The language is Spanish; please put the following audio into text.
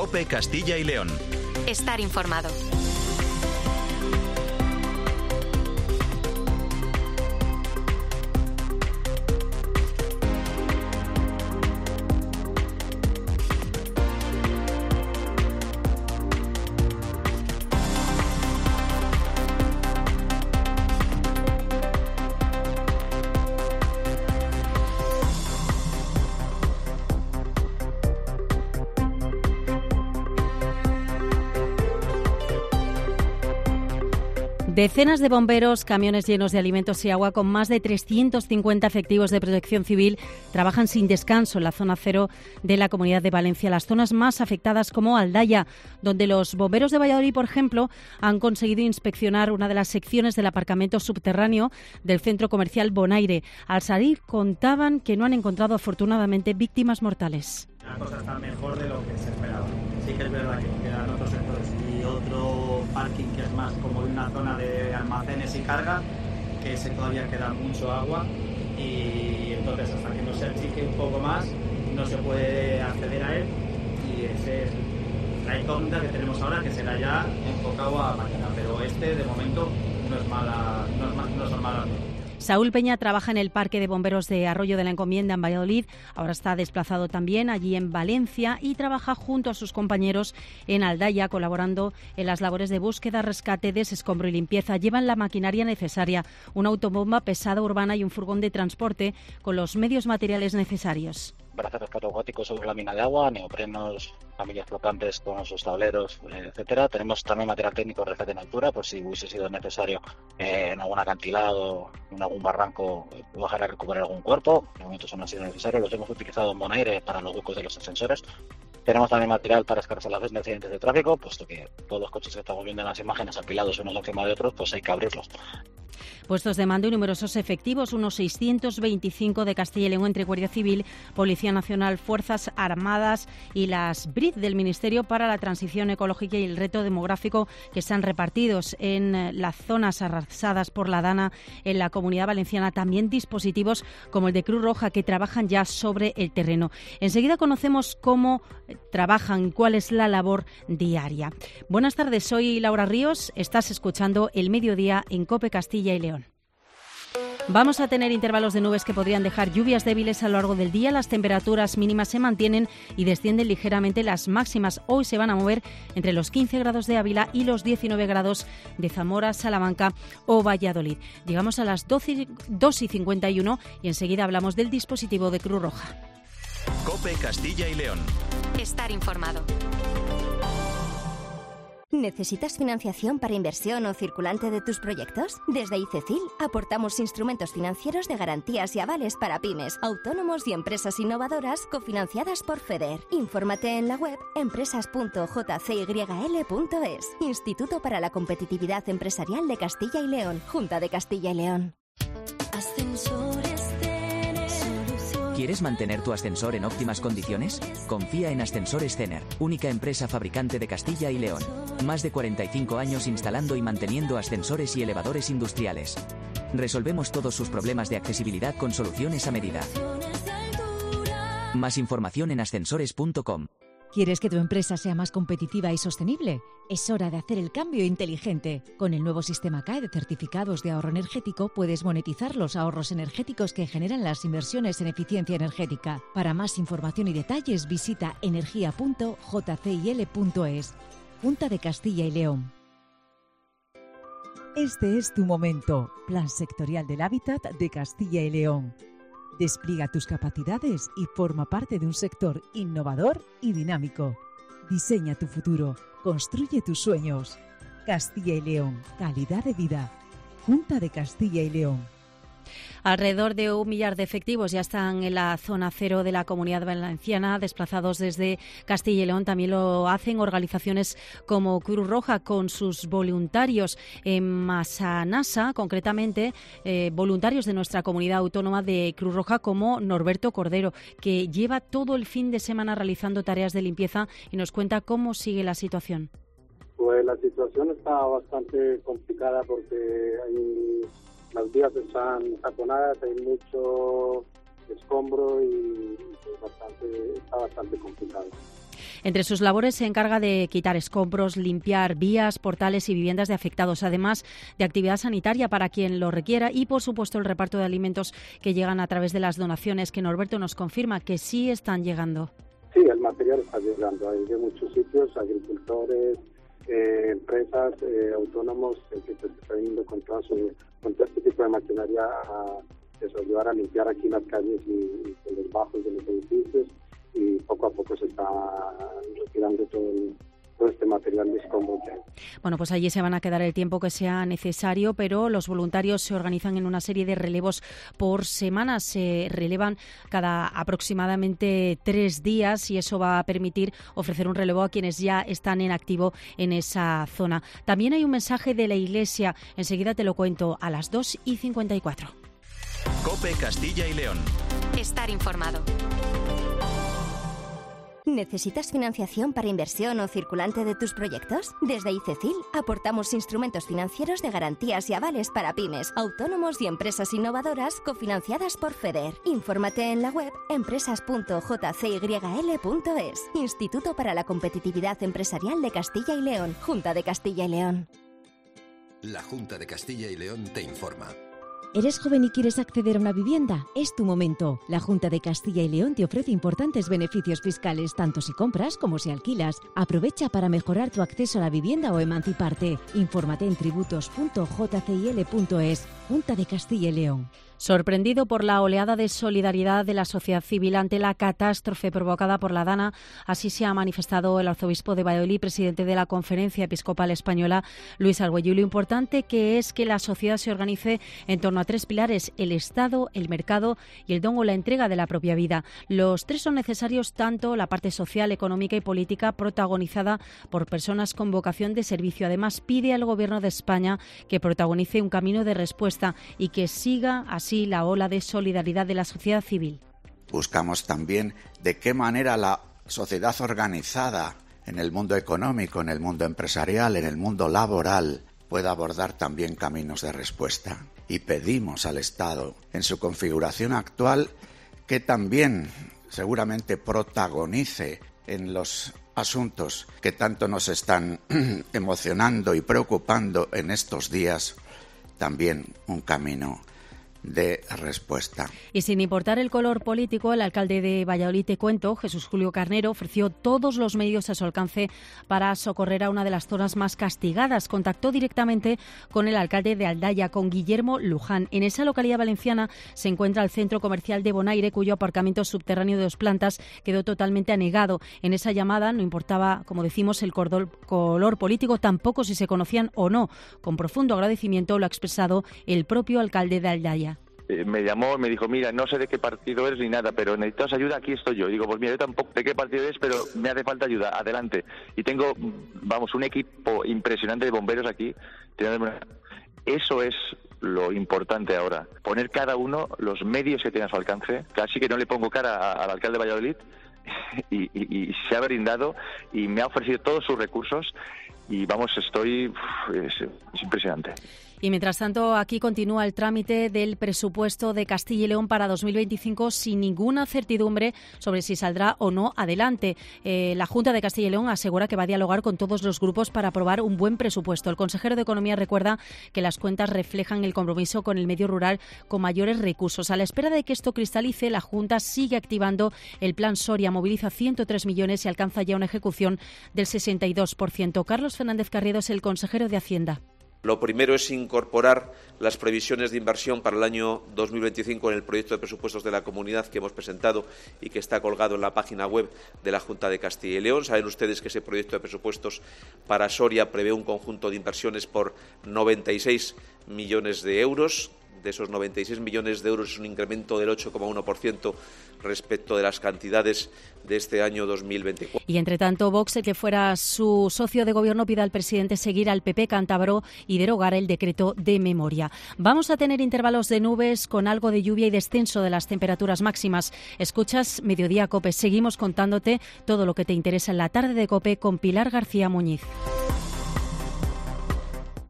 COPE Castilla y León. Estar informado. Decenas de bomberos, camiones llenos de alimentos y agua con más de 350 efectivos de protección civil trabajan sin descanso en la zona cero de la Comunidad de Valencia, las zonas más afectadas como Aldaya, donde los bomberos de Valladolid, por ejemplo, han conseguido inspeccionar una de las secciones del aparcamiento subterráneo del centro comercial Bonaire. Al salir contaban que no han encontrado afortunadamente víctimas mortales. La cosa está mejor de lo que se esperaba. Sí que es verdad que quedan otros sectores y otro parking que es más como una zona de almacenes y carga, que ese todavía queda mucho agua y entonces hasta que no se achique un poco más no se puede acceder a él y esa es la incógnita que tenemos ahora, que será ya enfocado a máquina, pero de momento no son malas noticias. Saúl Peña trabaja en el Parque de Bomberos de Arroyo de la Encomienda en Valladolid. Ahora está desplazado también allí en Valencia y trabaja junto a sus compañeros en Aldaya, colaborando en las labores de búsqueda, rescate, desescombro y limpieza. Llevan la maquinaria necesaria, una autobomba pesada urbana y un furgón de transporte con los medios materiales necesarios. Brazos rescate acuáticos sobre lámina de agua, neoprenos, camillas flotantes con sus tableros, etcétera. Tenemos también material técnico de rescate en altura, por si hubiese sido necesario en algún acantilado, en algún barranco, bajar a recuperar algún cuerpo. De momento eso no ha sido necesario. Los hemos utilizado en Bonaire para los huecos de los ascensores. Tenemos también material para escarcelar de accidentes de tráfico, puesto que todos los coches que estamos viendo en las imágenes apilados unos encima de otros, pues hay que abrirlos. Puestos de mando y numerosos efectivos, unos 625 de Castilla y León entre Guardia Civil, Policía Nacional, Fuerzas Armadas y las BRID del Ministerio para la Transición Ecológica y el Reto Demográfico, que están repartidos en las zonas arrasadas por la Dana en la Comunidad Valenciana. También dispositivos como el de Cruz Roja que trabajan ya sobre el terreno. Enseguida conocemos cómo trabajan, cuál es la labor diaria. Buenas tardes, soy Laura Ríos. Estás escuchando El Mediodía en COPE Castilla y León. Vamos a tener intervalos de nubes que podrían dejar lluvias débiles a lo largo del día. Las temperaturas mínimas se mantienen y descienden ligeramente. Las máximas hoy se van a mover entre los 15 grados de Ávila y los 19 grados de Zamora, Salamanca o Valladolid. Llegamos a las 2:51 y enseguida hablamos del dispositivo de Cruz Roja. COPE Castilla y León. Estar informado. ¿Necesitas financiación para inversión o circulante de tus proyectos? Desde ICECIL aportamos instrumentos financieros de garantías y avales para pymes, autónomos y empresas innovadoras cofinanciadas por FEDER. Infórmate en la web empresas.jcyl.es. Instituto para la Competitividad Empresarial de Castilla y León. Junta de Castilla y León. ¿Quieres mantener tu ascensor en óptimas condiciones? Confía en Ascensores Cener, única empresa fabricante de Castilla y León. Más de 45 años instalando y manteniendo ascensores y elevadores industriales. Resolvemos todos sus problemas de accesibilidad con soluciones a medida. Más información en ascensores.com. ¿Quieres que tu empresa sea más competitiva y sostenible? Es hora de hacer el cambio inteligente. Con el nuevo sistema CAE de certificados de ahorro energético puedes monetizar los ahorros energéticos que generan las inversiones en eficiencia energética. Para más información y detalles visita energía.jcil.es. Junta de Castilla y León. Este es tu momento. Plan Sectorial del Hábitat de Castilla y León. Despliega tus capacidades y forma parte de un sector innovador y dinámico. Diseña tu futuro, construye tus sueños. Castilla y León, calidad de vida. Junta de Castilla y León. Alrededor de 1 millar de efectivos ya están en la zona cero de la Comunidad Valenciana, desplazados desde Castilla y León. También lo hacen organizaciones como Cruz Roja con sus voluntarios en Massanassa, concretamente voluntarios de nuestra comunidad autónoma de Cruz Roja como Norberto Cordero, que lleva todo el fin de semana realizando tareas de limpieza y nos cuenta cómo sigue la situación. Pues la situación está bastante complicada porque las vías están taponadas, hay mucho escombro y está bastante complicado. Entre sus labores se encarga de quitar escombros, limpiar vías, portales y viviendas de afectados, además de actividad sanitaria para quien lo requiera y, por supuesto, el reparto de alimentos que llegan a través de las donaciones, que Norberto nos confirma que sí están llegando. Sí, el material está llegando. Hay de muchos sitios, agricultores, empresas, autónomos que se están yendo con todo este tipo de maquinaria a ayudar a limpiar aquí las calles y los bajos de los edificios, y poco a poco se está retirando todo este material de escombros. Bueno, pues allí se van a quedar el tiempo que sea necesario, pero los voluntarios se organizan en una serie de relevos por semana. Se relevan cada aproximadamente 3 días y eso va a permitir ofrecer un relevo a quienes ya están en activo en esa zona. También hay un mensaje de la Iglesia. Enseguida te lo cuento a las 2:54. COPE Castilla y León. Estar informado. ¿Necesitas financiación para inversión o circulante de tus proyectos? Desde ICECIL aportamos instrumentos financieros de garantías y avales para pymes, autónomos y empresas innovadoras cofinanciadas por FEDER. Infórmate en la web empresas.jcyl.es. Instituto para la Competitividad Empresarial de Castilla y León. Junta de Castilla y León. La Junta de Castilla y León te informa. ¿Eres joven y quieres acceder a una vivienda? Es tu momento. La Junta de Castilla y León te ofrece importantes beneficios fiscales, tanto si compras como si alquilas. Aprovecha para mejorar tu acceso a la vivienda o emanciparte. Infórmate en tributos.jcil.es. Junta de Castilla y León. Sorprendido por la oleada de solidaridad de la sociedad civil ante la catástrofe provocada por la Dana, así se ha manifestado el arzobispo de Valladolid, presidente de la Conferencia Episcopal Española, Luis Argüello. Lo importante que es que la sociedad se organice en torno a 3 pilares: el Estado, el mercado y el don o la entrega de la propia vida. Los 3 son necesarios, tanto la parte social, económica y política protagonizada por personas con vocación de servicio. Además, pide al Gobierno de España que protagonice un camino de respuesta y que siga así la ola de solidaridad de la sociedad civil. Buscamos también de qué manera la sociedad organizada en el mundo económico, en el mundo empresarial, en el mundo laboral, pueda abordar también caminos de respuesta. Y pedimos al Estado, en su configuración actual, que también seguramente protagonice en los asuntos que tanto nos están emocionando y preocupando en estos días, también un camino de respuesta. Y sin importar el color político, el alcalde de Valladolid, te cuento, Jesús Julio Carnero, ofreció todos los medios a su alcance para socorrer a una de las zonas más castigadas. Contactó directamente con el alcalde de Aldaya, con Guillermo Luján. En esa localidad valenciana se encuentra el centro comercial de Bonaire, cuyo aparcamiento subterráneo de 2 plantas quedó totalmente anegado. En esa llamada no importaba, como decimos, el color político, tampoco si se conocían o no. Con profundo agradecimiento lo ha expresado el propio alcalde de Aldaya. Me llamó, me dijo, mira, no sé de qué partido eres ni nada, pero necesitas ayuda, aquí estoy yo. Y digo, pues mira, yo tampoco de qué partido eres, pero me hace falta ayuda, adelante. Y tengo, un equipo impresionante de bomberos aquí. Eso es lo importante ahora, poner cada uno los medios que tiene a su alcance. Casi que no le pongo cara al alcalde de Valladolid y se ha brindado y me ha ofrecido todos sus recursos y es impresionante. Y mientras tanto, aquí continúa el trámite del presupuesto de Castilla y León para 2025 sin ninguna certidumbre sobre si saldrá o no adelante. La Junta de Castilla y León asegura que va a dialogar con todos los grupos para aprobar un buen presupuesto. El consejero de Economía recuerda que las cuentas reflejan el compromiso con el medio rural con mayores recursos. A la espera de que esto cristalice, la Junta sigue activando el Plan Soria, moviliza 103 millones y alcanza ya una ejecución del 62%. Carlos Fernández Carriedo es el consejero de Hacienda. Lo primero es incorporar las previsiones de inversión para el año 2025 en el proyecto de presupuestos de la comunidad que hemos presentado y que está colgado en la página web de la Junta de Castilla y León. Saben ustedes que ese proyecto de presupuestos para Soria prevé un conjunto de inversiones por 96 millones de euros. De esos 96 millones de euros es un incremento del 8,1% respecto de las cantidades de este año 2024. Y entre tanto, Vox, el que fuera su socio de gobierno, pide al presidente seguir al PP cántabro y derogar el decreto de memoria. Vamos a tener intervalos de nubes con algo de lluvia y descenso de las temperaturas máximas. Escuchas Mediodía COPE. Seguimos contándote todo lo que te interesa en la tarde de COPE con Pilar García Muñiz.